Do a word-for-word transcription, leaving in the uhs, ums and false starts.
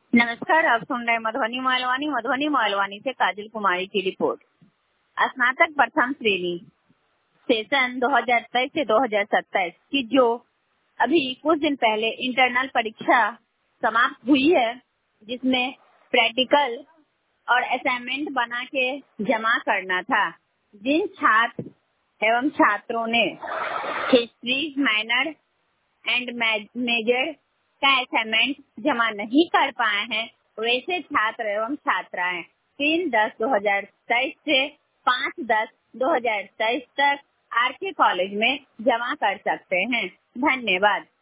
नमस्कार, आप सुन रहे हैं मधुबनी मालवानी। मधुबनी मालवानी से काजल कुमारी की रिपोर्ट। स्नातक प्रथम श्रेणी सेशन दो हज़ार तेईस से दो हज़ार सत्ताईस की जो अभी कुछ दिन पहले इंटरनल परीक्षा समाप्त हुई है, जिसमें प्रैक्टिकल और असाइनमेंट बना के जमा करना था। जिन छात्र एवं छात्रों ने हिस्ट्री, माइनर एंड मेजर का असाइनमेंट जमा नहीं कर पाए हैं, वैसे छात्र एवं छात्राएं तीन दस दो हजार तेईस से पाँच दस दो हजार तेईस तक आर के कॉलेज में जमा कर सकते हैं। धन्यवाद।